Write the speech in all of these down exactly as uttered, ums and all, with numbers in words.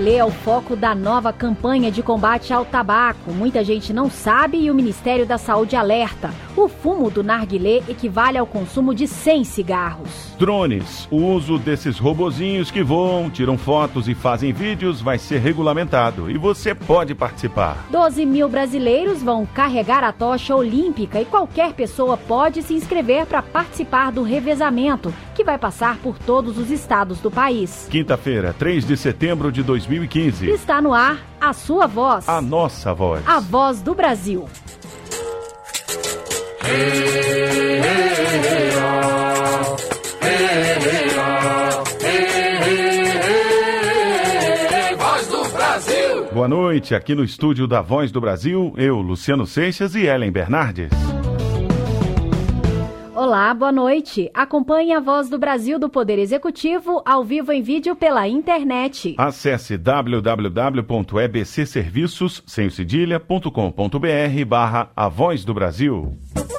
narguilé é o foco da nova campanha de combate ao tabaco. Muita gente não sabe e o Ministério da Saúde alerta. O fumo do narguilé equivale ao consumo de cem cigarros. Drones. O uso desses robozinhos que voam, tiram fotos e fazem vídeos vai ser regulamentado e você pode participar. doze mil brasileiros vão carregar a tocha olímpica e qualquer pessoa pode se inscrever para participar do revezamento, que vai passar por todos os estados do país. Quinta-feira, três de setembro de dois mil e quinze. Está no ar a sua voz. A nossa voz. A voz do Brasil. Voz do Brasil. Boa noite, aqui no estúdio da Voz do Brasil, eu, Luciano Seixas e Ellen Bernardes. Olá, boa noite. Acompanhe a Voz do Brasil do Poder Executivo ao vivo em vídeo pela internet. Acesse w w w ponto e b c serviços sem cedilha ponto com ponto b r barra A Voz do Brasil.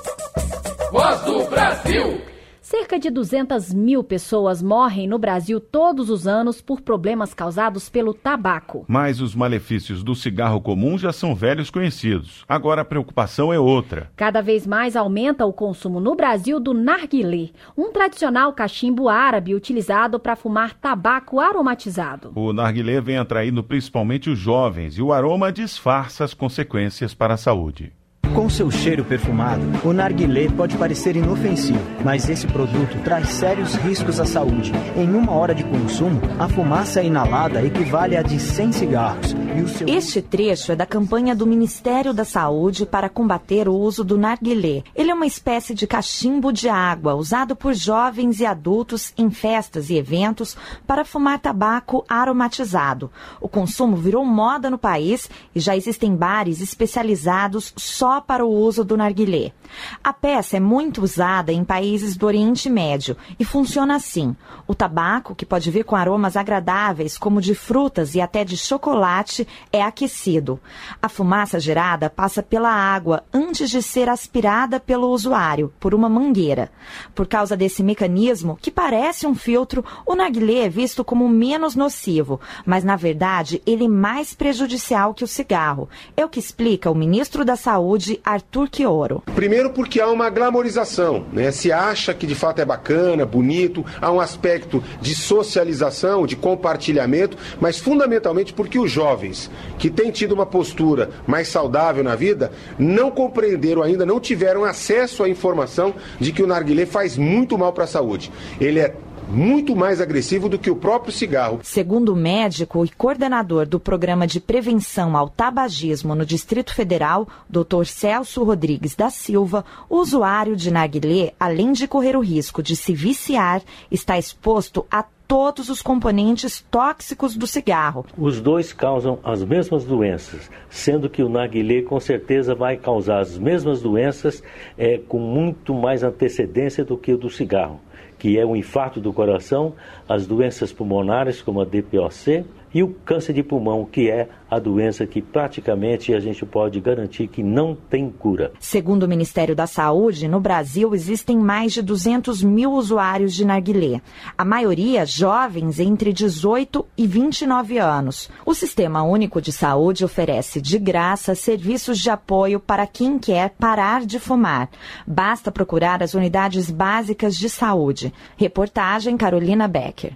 Voz do Brasil. Cerca de duzentas mil pessoas morrem no Brasil todos os anos por problemas causados pelo tabaco. Mas os malefícios do cigarro comum já são velhos conhecidos. Agora a preocupação é outra. Cada vez mais aumenta o consumo no Brasil do narguilé, um tradicional cachimbo árabe utilizado para fumar tabaco aromatizado. O narguilé vem atraindo principalmente os jovens e o aroma disfarça as consequências para a saúde. Com seu cheiro perfumado, o narguilé pode parecer inofensivo, mas esse produto traz sérios riscos à saúde. Em uma hora de consumo, a fumaça inalada equivale a de cem cigarros. E o seu... Este trecho é da campanha do Ministério da Saúde para combater o uso do narguilé. Ele é uma espécie de cachimbo de água usado por jovens e adultos em festas e eventos para fumar tabaco aromatizado. O consumo virou moda no país e já existem bares especializados só para o uso do narguilé. A peça é muito usada em países do Oriente Médio e funciona assim. O tabaco, que pode vir com aromas agradáveis, como de frutas e até de chocolate, é aquecido. A fumaça gerada passa pela água antes de ser aspirada pelo usuário, por uma mangueira. Por causa desse mecanismo, que parece um filtro, o narguilé é visto como menos nocivo, mas na verdade ele é mais prejudicial que o cigarro. É o que explica o ministro da Saúde, Arthur Quioro. Primeiro porque há uma glamorização, né? Se acha que de fato é bacana, bonito, há um aspecto de socialização, de compartilhamento, mas fundamentalmente porque os jovens que têm tido uma postura mais saudável na vida não compreenderam ainda, não tiveram acesso à informação de que o narguilé faz muito mal para a saúde. Ele é muito mais agressivo do que o próprio cigarro. Segundo o médico e coordenador do Programa de Prevenção ao Tabagismo no Distrito Federal, doutor Celso Rodrigues da Silva, o usuário de narguilé, além de correr o risco de se viciar, está exposto a todos os componentes tóxicos do cigarro. Os dois causam as mesmas doenças, sendo que o narguilé com certeza vai causar as mesmas doenças é, com muito mais antecedência do que o do cigarro, que é o infarto do coração, as doenças pulmonares como a D P O C e o câncer de pulmão, que é a doença que praticamente a gente pode garantir que não tem cura. Segundo o Ministério da Saúde, no Brasil existem mais de duzentos mil usuários de narguilé. A maioria jovens entre dezoito e vinte e nove anos. O Sistema Único de Saúde oferece de graça serviços de apoio para quem quer parar de fumar. Basta procurar as unidades básicas de saúde. Reportagem Carolina Becker.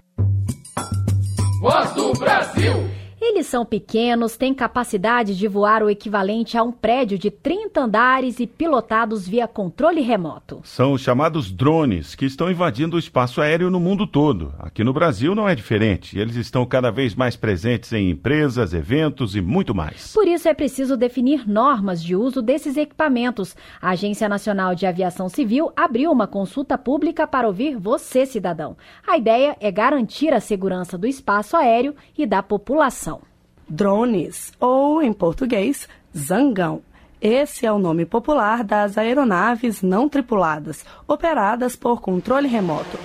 Voz do Brasil. Eles são pequenos, têm capacidade de voar o equivalente a um prédio de trinta andares e pilotados via controle remoto. São os chamados drones, que estão invadindo o espaço aéreo no mundo todo. Aqui no Brasil não é diferente. Eles estão cada vez mais presentes em empresas, eventos e muito mais. Por isso é preciso definir normas de uso desses equipamentos. A Agência Nacional de Aviação Civil abriu uma consulta pública para ouvir você, cidadão. A ideia é garantir a segurança do espaço aéreo e da população. Drones, ou, em português, zangão. Esse é o nome popular das aeronaves não tripuladas, operadas por controle remoto.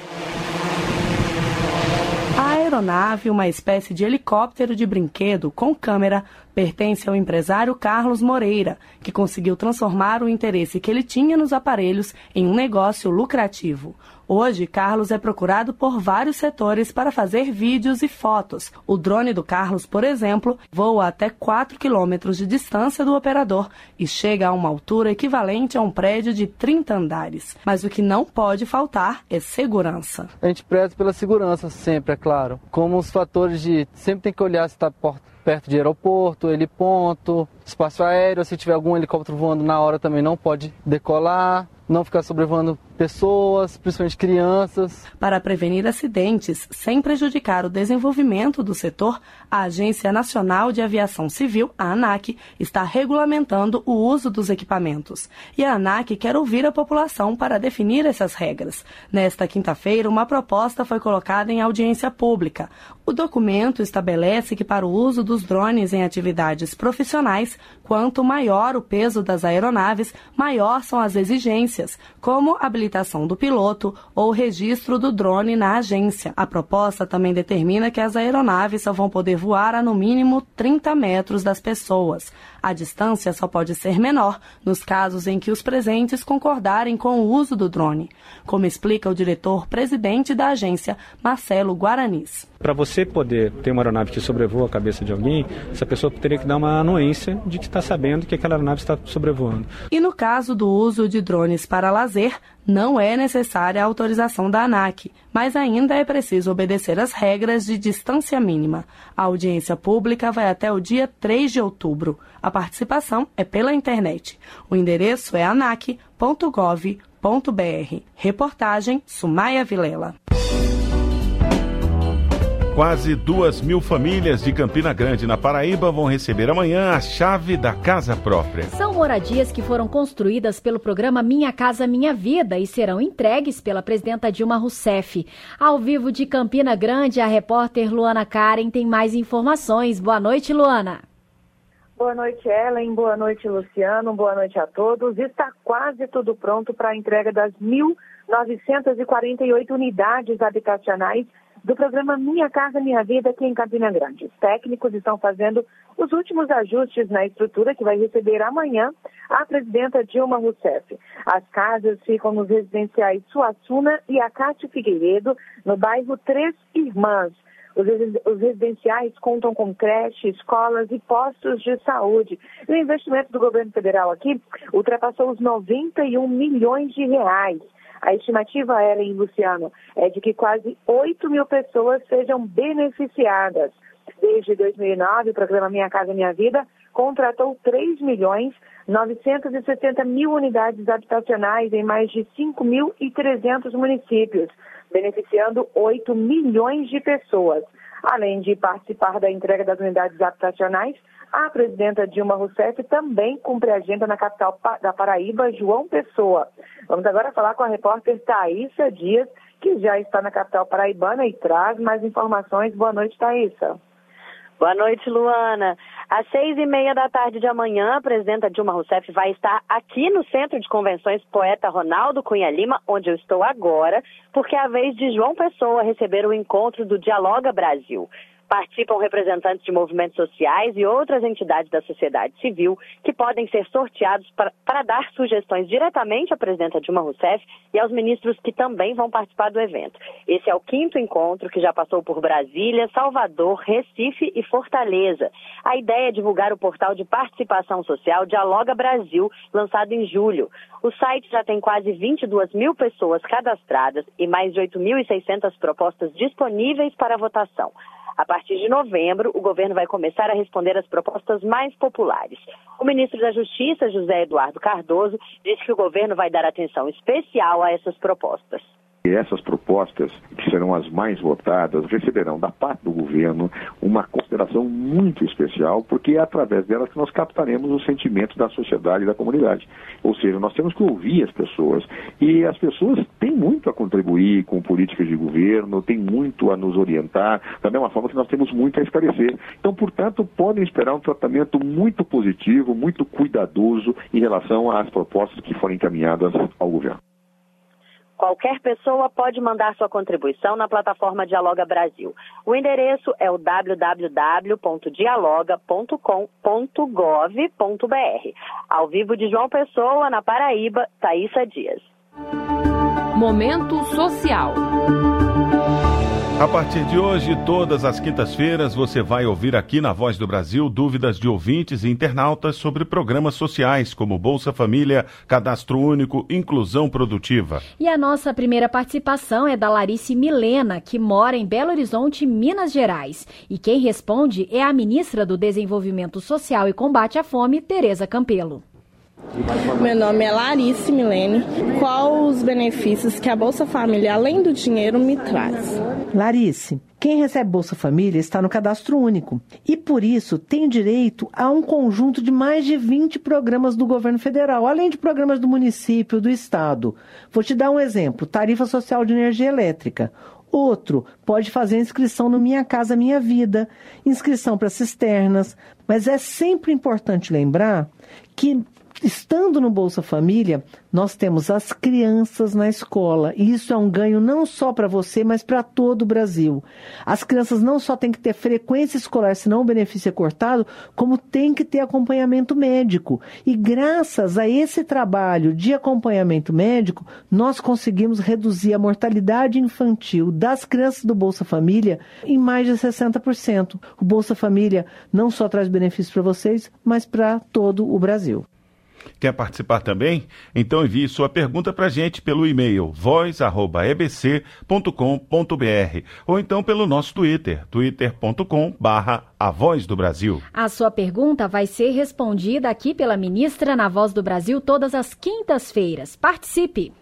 A aeronave, uma espécie de helicóptero de brinquedo com câmera, pertence ao empresário Carlos Moreira, que conseguiu transformar o interesse que ele tinha nos aparelhos em um negócio lucrativo. Hoje, Carlos é procurado por vários setores para fazer vídeos e fotos. O drone do Carlos, por exemplo, voa até quatro quilômetros de distância do operador e chega a uma altura equivalente a um prédio de trinta andares. Mas o que não pode faltar é segurança. A gente preza pela segurança sempre, é claro. Como os fatores de... Sempre tem que olhar se está perto de aeroporto, heliponto, espaço aéreo. Se tiver algum helicóptero voando na hora também não pode decolar. Não ficar sobrevoando pessoas, principalmente crianças. Para prevenir acidentes sem prejudicar o desenvolvimento do setor, a Agência Nacional de Aviação Civil, a ANAC, está regulamentando o uso dos equipamentos. E a ANAC quer ouvir a população para definir essas regras. Nesta quinta-feira, uma proposta foi colocada em audiência pública. O documento estabelece que para o uso dos drones em atividades profissionais, quanto maior o peso das aeronaves, maior são as exigências, como habilitação do piloto ou registro do drone na agência. A proposta também determina que as aeronaves só vão poder voar a no mínimo trinta metros das pessoas. A distância só pode ser menor nos casos em que os presentes concordarem com o uso do drone, como explica o diretor-presidente da agência, Marcelo Guaranis. Para você poder ter uma aeronave que sobrevoa a cabeça de alguém, essa pessoa teria que dar uma anuência de que está sabendo que aquela aeronave está sobrevoando. E no caso do uso de drones para lazer, não é necessária a autorização da ANAC, mas ainda é preciso obedecer às regras de distância mínima. A audiência pública vai até o dia três de outubro. A participação é pela internet. O endereço é anac ponto gov ponto br. Reportagem Sumaia Vilela. Quase duas mil famílias de Campina Grande, na Paraíba, vão receber amanhã a chave da casa própria. São moradias que foram construídas pelo programa Minha Casa Minha Vida e serão entregues pela presidenta Dilma Rousseff. Ao vivo de Campina Grande, a repórter Luana Karen tem mais informações. Boa noite, Luana. Boa noite, Ellen. Boa noite, Luciano. Boa noite a todos. Está quase tudo pronto para a entrega das mil novecentas e quarenta e oito unidades habitacionais do programa Minha Casa Minha Vida aqui em Campina Grande. Os técnicos estão fazendo os últimos ajustes na estrutura que vai receber amanhã a presidenta Dilma Rousseff. As casas ficam nos residenciais Suassuna e Acácio Figueiredo, no bairro Três Irmãs. Os, os residenciais contam com creche, escolas e postos de saúde. E o investimento do governo federal aqui ultrapassou os noventa e um milhões de reais. A estimativa, Ellen e Luciano, é de que quase oito mil pessoas sejam beneficiadas. Desde dois mil e nove, o programa Minha Casa Minha Vida contratou três milhões novecentos e setenta mil unidades habitacionais em mais de cinco mil e trezentos municípios, beneficiando oito milhões de pessoas. Além de participar da entrega das unidades habitacionais, a presidenta Dilma Rousseff também cumpre a agenda na capital da Paraíba, João Pessoa. Vamos agora falar com a repórter Thaísa Dias, que já está na capital paraibana e traz mais informações. Boa noite, Thaísa. Boa noite, Luana. Às seis e meia da tarde de amanhã, a presidenta Dilma Rousseff vai estar aqui no Centro de Convenções Poeta Ronaldo Cunha Lima, onde eu estou agora, porque é a vez de João Pessoa receber o encontro do Dialoga Brasil. Participam representantes de movimentos sociais e outras entidades da sociedade civil que podem ser sorteados para, para dar sugestões diretamente à presidenta Dilma Rousseff e aos ministros que também vão participar do evento. Esse é o quinto encontro que já passou por Brasília, Salvador, Recife e Fortaleza. A ideia é divulgar o portal de participação social Dialoga Brasil, lançado em julho. O site já tem quase vinte e duas mil pessoas cadastradas e mais de oito mil e seiscentas propostas disponíveis para votação. A partir de novembro, o governo vai começar a responder às propostas mais populares. O ministro da Justiça, José Eduardo Cardoso, disse que o governo vai dar atenção especial a essas propostas. E essas propostas, que serão as mais votadas, receberão da parte do governo uma consideração muito especial, porque é através delas que nós captaremos os sentimentos da sociedade e da comunidade. Ou seja, nós temos que ouvir as pessoas. E as pessoas têm muito a contribuir com políticas de governo, têm muito a nos orientar, da mesma forma que nós temos muito a esclarecer. Então, portanto, podem esperar um tratamento muito positivo, muito cuidadoso em relação às propostas que forem encaminhadas ao governo. Qualquer pessoa pode mandar sua contribuição na plataforma Dialoga Brasil. O endereço é o w w w ponto dialoga ponto com ponto gov ponto b r. Ao vivo de João Pessoa, na Paraíba, Thaísa Dias. Momento Social. A partir de hoje, todas as quintas-feiras, você vai ouvir aqui na Voz do Brasil dúvidas de ouvintes e internautas sobre programas sociais como Bolsa Família, Cadastro Único, Inclusão Produtiva. E a nossa primeira participação é da Larice Milena, que mora em Belo Horizonte, Minas Gerais. E quem responde é a ministra do Desenvolvimento Social e Combate à Fome, Tereza Campelo. Meu nome é Larice Milene. Qual os benefícios que a Bolsa Família, além do dinheiro, me traz? Larice, quem recebe Bolsa Família está no Cadastro Único e, por isso, tem direito a um conjunto de mais de vinte programas do governo federal, além de programas do município, do estado. Vou te dar um exemplo: tarifa social de energia elétrica. Outro pode fazer inscrição no Minha Casa Minha Vida, inscrição para cisternas, mas é sempre importante lembrar que, estando no Bolsa Família, nós temos as crianças na escola. E isso é um ganho não só para você, mas para todo o Brasil. As crianças não só têm que ter frequência escolar, senão o benefício é cortado, como tem que ter acompanhamento médico. E graças a esse trabalho de acompanhamento médico, nós conseguimos reduzir a mortalidade infantil das crianças do Bolsa Família em mais de sessenta por cento. O Bolsa Família não só traz benefícios para vocês, mas para todo o Brasil. Quer participar também? Então envie sua pergunta para a gente pelo e-mail voz arroba e b c ponto com ponto b r ou então pelo nosso Twitter, twitter ponto com barra a voz do Brasil. A sua pergunta vai ser respondida aqui pela ministra na Voz do Brasil todas as quintas-feiras. Participe!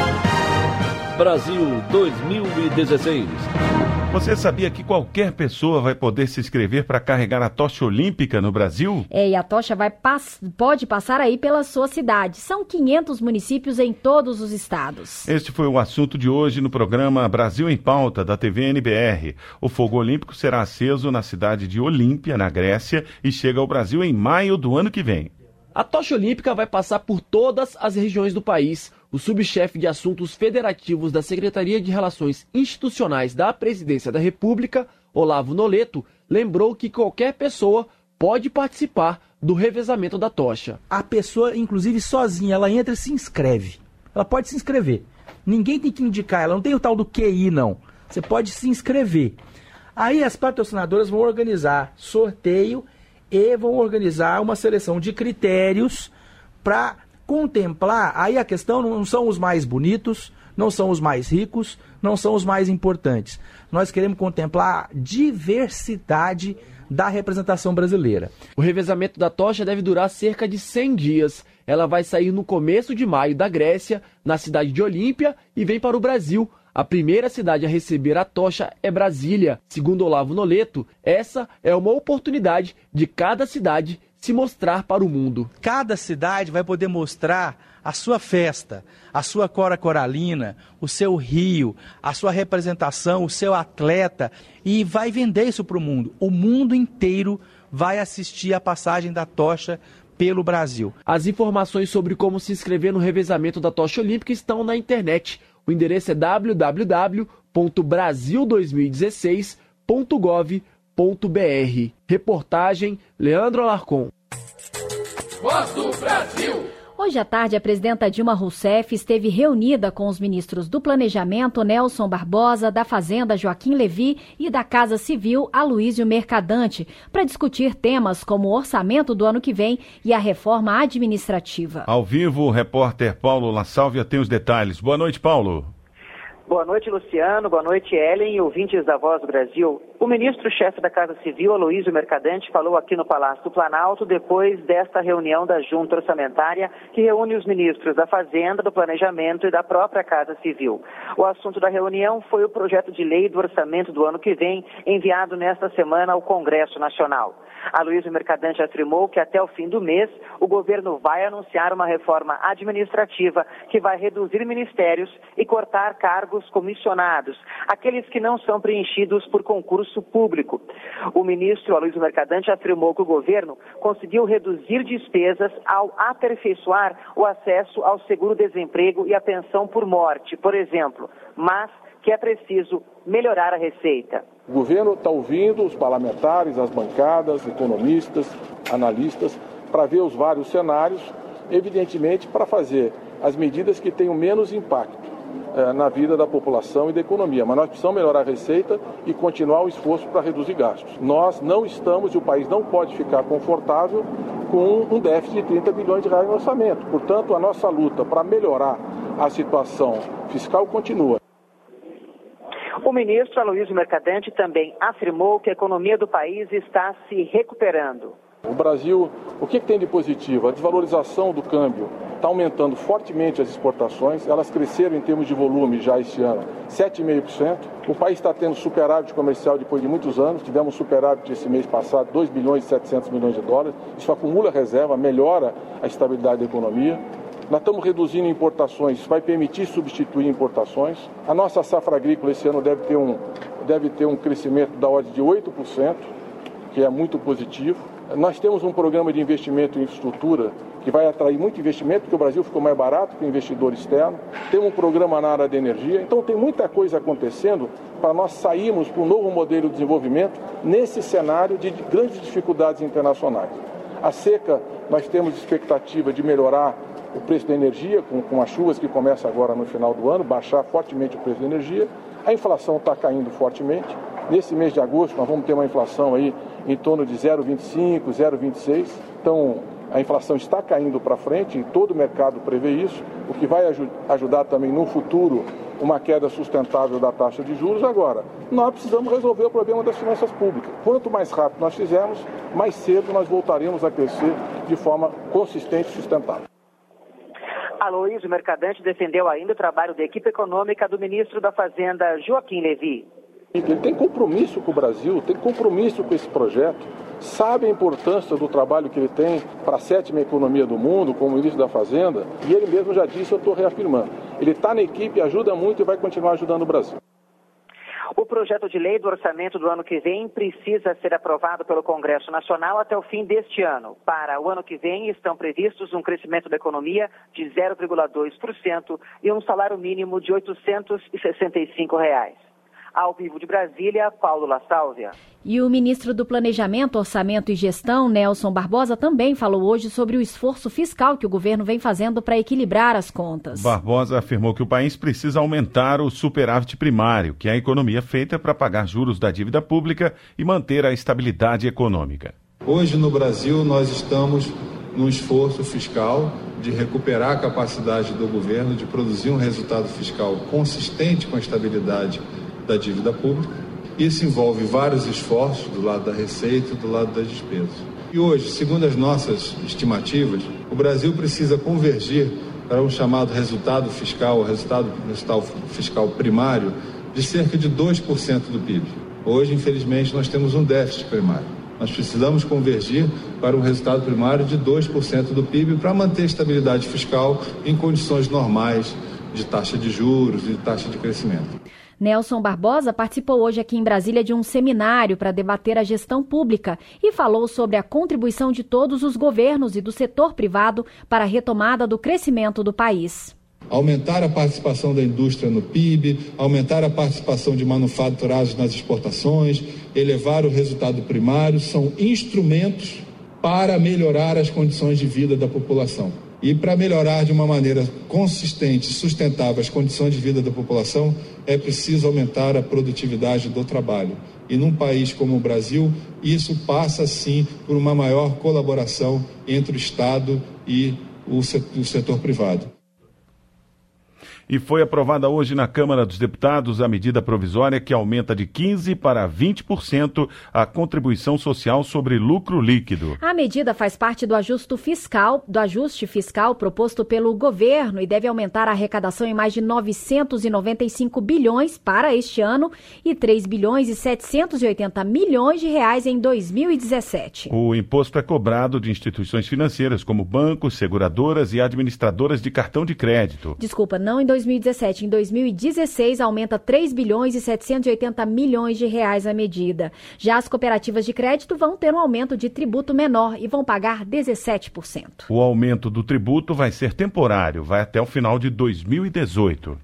Brasil dois mil e dezesseis. Você sabia que qualquer pessoa vai poder se inscrever para carregar a tocha olímpica no Brasil? É, e a tocha vai pass- pode passar aí pela sua cidade. São quinhentos municípios em todos os estados. Este foi o assunto de hoje no programa Brasil em Pauta, da T V N B R. O fogo olímpico será aceso na cidade de Olímpia, na Grécia, e chega ao Brasil em maio do ano que vem. A tocha olímpica vai passar por todas as regiões do país. O subchefe de Assuntos Federativos da Secretaria de Relações Institucionais da Presidência da República, Olavo Noleto, lembrou que qualquer pessoa pode participar do revezamento da tocha. A pessoa, inclusive sozinha, ela entra e se inscreve. Ela pode se inscrever. Ninguém tem que indicar, ela não tem o tal do Q I, não. Você pode se inscrever. Aí as patrocinadoras vão organizar sorteio e vão organizar uma seleção de critérios para contemplar. Aí a questão não são os mais bonitos, não são os mais ricos, não são os mais importantes. Nós queremos contemplar a diversidade da representação brasileira. O revezamento da tocha deve durar cerca de cem dias. Ela vai sair no começo de maio da Grécia, na cidade de Olímpia, e vem para o Brasil. A primeira cidade a receber a tocha é Brasília. Segundo Olavo Noleto, essa é uma oportunidade de cada cidade se mostrar para o mundo. Cada cidade vai poder mostrar a sua festa, a sua cora coralina, o seu rio, a sua representação, o seu atleta, e vai vender isso para o mundo. O mundo inteiro vai assistir a passagem da tocha pelo Brasil. As informações sobre como se inscrever no revezamento da tocha olímpica estão na internet. O endereço é w w w ponto brasil dois mil e dezesseis ponto gov ponto b r. Reportagem Leandro Alarcon. Voz do Brasil. Hoje à tarde, a presidenta Dilma Rousseff esteve reunida com os ministros do Planejamento, Nelson Barbosa, da Fazenda, Joaquim Levy, e da Casa Civil, Aloísio Mercadante, para discutir temas como o orçamento do ano que vem e a reforma administrativa. Ao vivo, o repórter Paulo La Sálvia tem os detalhes. Boa noite, Paulo. Boa noite, Luciano. Boa noite, Ellen e ouvintes da Voz do Brasil. O ministro-chefe da Casa Civil, Aloísio Mercadante, falou aqui no Palácio do Planalto depois desta reunião da Junta Orçamentária que reúne os ministros da Fazenda, do Planejamento e da própria Casa Civil. O assunto da reunião foi o projeto de lei do orçamento do ano que vem, enviado nesta semana ao Congresso Nacional. Aloísio Mercadante afirmou que até o fim do mês o governo vai anunciar uma reforma administrativa que vai reduzir ministérios e cortar cargos cargos comissionados, aqueles que não são preenchidos por concurso público. O ministro Aloysio Mercadante afirmou que o governo conseguiu reduzir despesas ao aperfeiçoar o acesso ao seguro-desemprego e à pensão por morte, por exemplo, mas que é preciso melhorar a receita. O governo está ouvindo os parlamentares, as bancadas, economistas, analistas, para ver os vários cenários, evidentemente para fazer as medidas que tenham menos impacto eh, na vida da população e da economia. Mas nós precisamos melhorar a receita e continuar o esforço para reduzir gastos. Nós não estamos, e o país não pode ficar confortável com um déficit de trinta bilhões de reais no orçamento. Portanto, a nossa luta para melhorar a situação fiscal continua. O ministro Aloysio Mercadante também afirmou que a economia do país está se recuperando. O Brasil, o que, que tem de positivo? A desvalorização do câmbio está aumentando fortemente as exportações, elas cresceram em termos de volume já este ano, sete vírgula cinco por cento. O país está tendo superávit comercial depois de muitos anos, tivemos superávit esse mês passado, dois bilhões e setecentos milhões de dólares, isso acumula reserva, melhora a estabilidade da economia. Nós estamos reduzindo importações, isso vai permitir substituir importações. A nossa safra agrícola esse ano deve ter um, deve ter um crescimento da ordem de oito por cento, que é muito positivo. Nós temos um programa de investimento em infraestrutura que vai atrair muito investimento, porque o Brasil ficou mais barato para o investidor externo. Temos um programa na área da energia. Então tem muita coisa acontecendo para nós sairmos para um novo modelo de desenvolvimento nesse cenário de grandes dificuldades internacionais. A seca, nós temos expectativa de melhorar o preço da energia, com, com as chuvas que começam agora no final do ano, baixar fortemente o preço da energia. A inflação está caindo fortemente. Nesse mês de agosto nós vamos ter uma inflação aí em torno de zero vírgula vinte e cinco, zero vírgula vinte e seis. Então a inflação está caindo para frente e todo o mercado prevê isso, o que vai aj- ajudar também no futuro uma queda sustentável da taxa de juros. Agora, nós precisamos resolver o problema das finanças públicas. Quanto mais rápido nós fizermos, mais cedo nós voltaremos a crescer de forma consistente e sustentável. Aloysio Mercadante defendeu ainda o trabalho da equipe econômica do ministro da Fazenda, Joaquim Levy. Ele tem compromisso com o Brasil, tem compromisso com esse projeto, sabe a importância do trabalho que ele tem para a sétima economia do mundo, como ministro da Fazenda, e ele mesmo já disse, eu estou reafirmando. Ele está na equipe, ajuda muito e vai continuar ajudando o Brasil. O projeto de lei do orçamento do ano que vem precisa ser aprovado pelo Congresso Nacional até o fim deste ano. Para o ano que vem, estão previstos um crescimento da economia de zero vírgula dois por cento e um salário mínimo de oitocentos e sessenta e cinco reais. Ao vivo de Brasília, Paulo La Sálvia. E o ministro do Planejamento, Orçamento e Gestão, Nelson Barbosa, também falou hoje sobre o esforço fiscal que o governo vem fazendo para equilibrar as contas. Barbosa afirmou que o país precisa aumentar o superávit primário, que é a economia feita para pagar juros da dívida pública e manter a estabilidade econômica. Hoje no Brasil nós estamos num esforço fiscal de recuperar a capacidade do governo de produzir um resultado fiscal consistente com a estabilidade da dívida pública. Isso envolve vários esforços do lado da receita e do lado das despesas. E hoje, segundo as nossas estimativas, o Brasil precisa convergir para um chamado resultado fiscal, resultado, resultado fiscal primário, de cerca de dois por cento do P I B. Hoje, infelizmente, nós temos um déficit primário. Nós precisamos convergir para um resultado primário de dois por cento do P I B para manter a estabilidade fiscal em condições normais de taxa de juros e de taxa de crescimento. Nelson Barbosa participou hoje aqui em Brasília de um seminário para debater a gestão pública e falou sobre a contribuição de todos os governos e do setor privado para a retomada do crescimento do país. Aumentar a participação da indústria no P I B, aumentar a participação de manufaturados nas exportações, elevar o resultado primário, são instrumentos para melhorar as condições de vida da população. E para melhorar de uma maneira consistente e sustentável as condições de vida da população, é preciso aumentar a produtividade do trabalho. E num país como o Brasil, isso passa sim por uma maior colaboração entre o Estado e o setor privado. E foi aprovada hoje na Câmara dos Deputados a medida provisória que aumenta de quinze por cento para vinte por cento a contribuição social sobre lucro líquido. A medida faz parte do ajuste fiscal, do ajuste fiscal proposto pelo governo e deve aumentar a arrecadação em mais de novecentos e noventa e cinco bilhões para este ano e três bilhões e setecentos e oitenta milhões de reais em dois mil e dezessete. O imposto é cobrado de instituições financeiras como bancos, seguradoras e administradoras de cartão de crédito. Desculpa, não em dois dois mil e dezessete. Em dois mil e dezesseis, aumenta três bilhões e setecentos e oitenta milhões de reais a medida. Já as cooperativas de crédito vão ter um aumento de tributo menor e vão pagar dezessete por cento. O aumento do tributo vai ser temporário, vai até o final de dois mil e dezoito.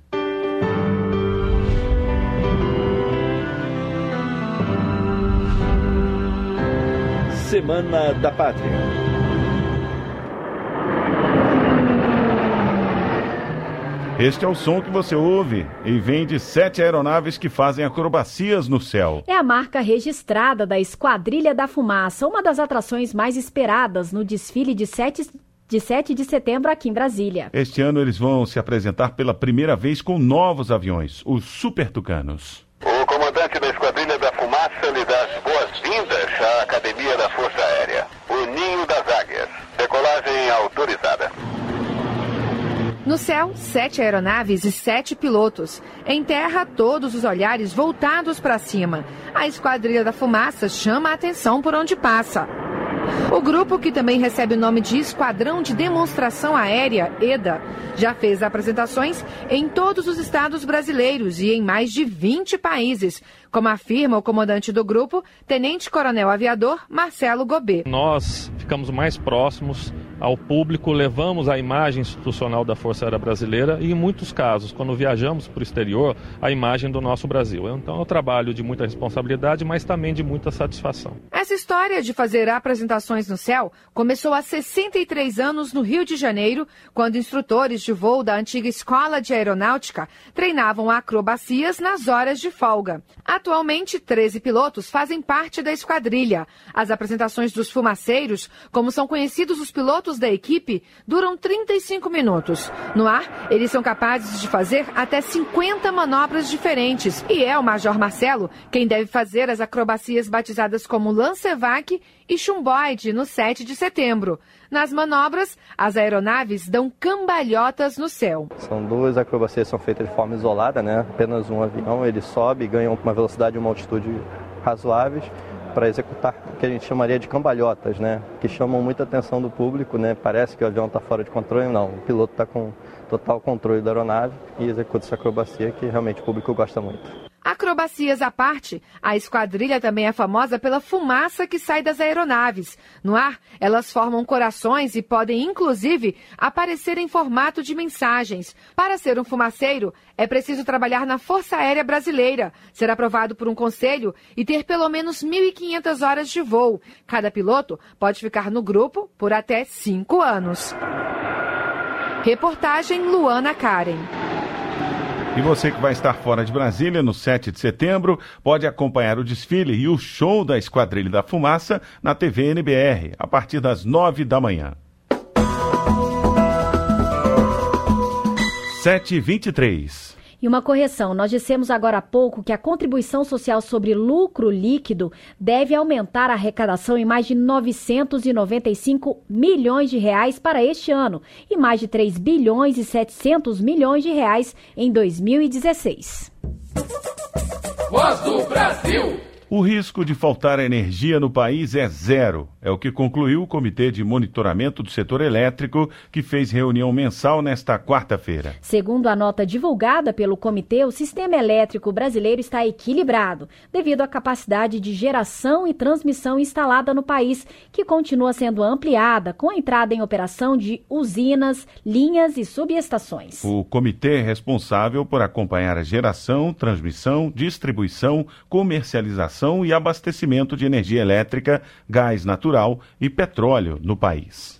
Semana da Pátria. Este é o som que você ouve e vem de sete aeronaves que fazem acrobacias no céu. É a marca registrada da Esquadrilha da Fumaça, uma das atrações mais esperadas no desfile de sete de sete de setembro aqui em Brasília. Este ano eles vão se apresentar pela primeira vez com novos aviões, os Super Tucanos. O comandante da Esquadrilha da Fumaça lhe dá as boas-vindas à Academia da Força Aérea, o Ninho das Águias. Decolagem autorizada. No céu, sete aeronaves e sete pilotos. Em terra, todos os olhares voltados para cima. A Esquadrilha da Fumaça chama a atenção por onde passa. O grupo, que também recebe o nome de Esquadrão de Demonstração Aérea, EDA, já fez apresentações em todos os estados brasileiros e em mais de vinte países, como afirma o comandante do grupo, Tenente Coronel Aviador Marcelo Gobet. Nós ficamos mais próximos ao público, levamos a imagem institucional da Força Aérea Brasileira e, em muitos casos, quando viajamos para o exterior, a imagem do nosso Brasil. Então é um trabalho de muita responsabilidade, mas também de muita satisfação. Essa história de fazer apresentações no céu começou há sessenta e três anos no Rio de Janeiro, quando instrutores de voo da antiga Escola de Aeronáutica treinavam acrobacias nas horas de folga. Atualmente, treze pilotos fazem parte da esquadrilha. As apresentações dos fumaceiros, como são conhecidos os pilotos da equipe, duram trinta e cinco minutos. No ar, eles são capazes de fazer até cinquenta manobras diferentes. E é o Major Marcelo quem deve fazer as acrobacias batizadas como Lancevac e Chumboide no sete de setembro. Nas manobras, as aeronaves dão cambalhotas no céu. São duas acrobacias que são feitas de forma isolada, né? Apenas um avião, ele sobe e ganha uma velocidade e uma altitude razoáveis para executar o que a gente chamaria de cambalhotas, né? Que chamam muita atenção do público, né? Parece que o avião está fora de controle, não. O piloto está com total controle da aeronave e executa essa acrobacia que realmente o público gosta muito. Acrobacias à parte, a esquadrilha também é famosa pela fumaça que sai das aeronaves. No ar, elas formam corações e podem, inclusive, aparecer em formato de mensagens. Para ser um fumaceiro, é preciso trabalhar na Força Aérea Brasileira, ser aprovado por um conselho e ter pelo menos mil e quinhentas horas de voo. Cada piloto pode ficar no grupo por até cinco anos. Reportagem Luana Karen. E você que vai estar fora de Brasília no sete de setembro, pode acompanhar o desfile e o show da Esquadrilha da Fumaça na T V N B R, a partir das nove da manhã. sete e vinte e três. E uma correção, nós dissemos agora há pouco que a contribuição social sobre lucro líquido deve aumentar a arrecadação em mais de novecentos e noventa e cinco milhões de reais para este ano e mais de três bilhões e setecentos milhões de reais em dois mil e dezesseis. Voz do Brasil! O risco de faltar energia no país é zero. É o que concluiu o Comitê de Monitoramento do Setor Elétrico, que fez reunião mensal nesta quarta-feira. Segundo a nota divulgada pelo comitê, o sistema elétrico brasileiro está equilibrado, devido à capacidade de geração e transmissão instalada no país, que continua sendo ampliada com a entrada em operação de usinas, linhas e subestações. O comitê é responsável por acompanhar a geração, transmissão, distribuição, comercialização e abastecimento de energia elétrica, gás natural e petróleo no país.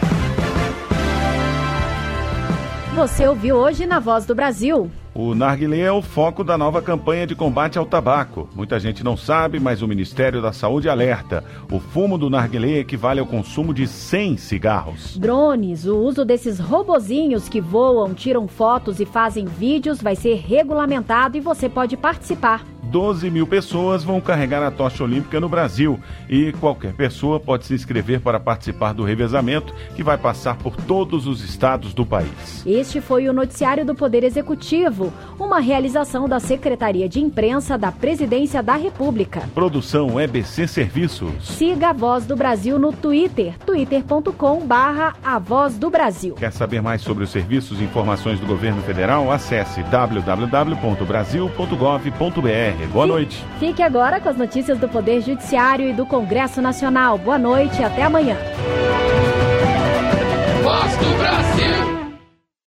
Você ouviu hoje na Voz do Brasil. O narguilé é o foco da nova campanha de combate ao tabaco. Muita gente não sabe, mas o Ministério da Saúde alerta. O fumo do narguilé equivale ao consumo de cem cigarros. Drones, o uso desses robozinhos que voam, tiram fotos e fazem vídeos vai ser regulamentado e você pode participar. doze mil pessoas vão carregar a tocha olímpica no Brasil e qualquer pessoa pode se inscrever para participar do revezamento, que vai passar por todos os estados do país. Este foi o Noticiário do Poder Executivo, uma realização da Secretaria de Imprensa da Presidência da República. Produção E B C Serviços. Siga a Voz do Brasil no Twitter, twitter ponto com barra a voz do Brasil. Quer saber mais sobre os serviços e informações do governo federal? Acesse w w w ponto brasil ponto gov ponto b r. Boa noite. Fique agora com as notícias do Poder Judiciário e do Congresso Nacional. Boa noite e até amanhã. Voz do Brasil.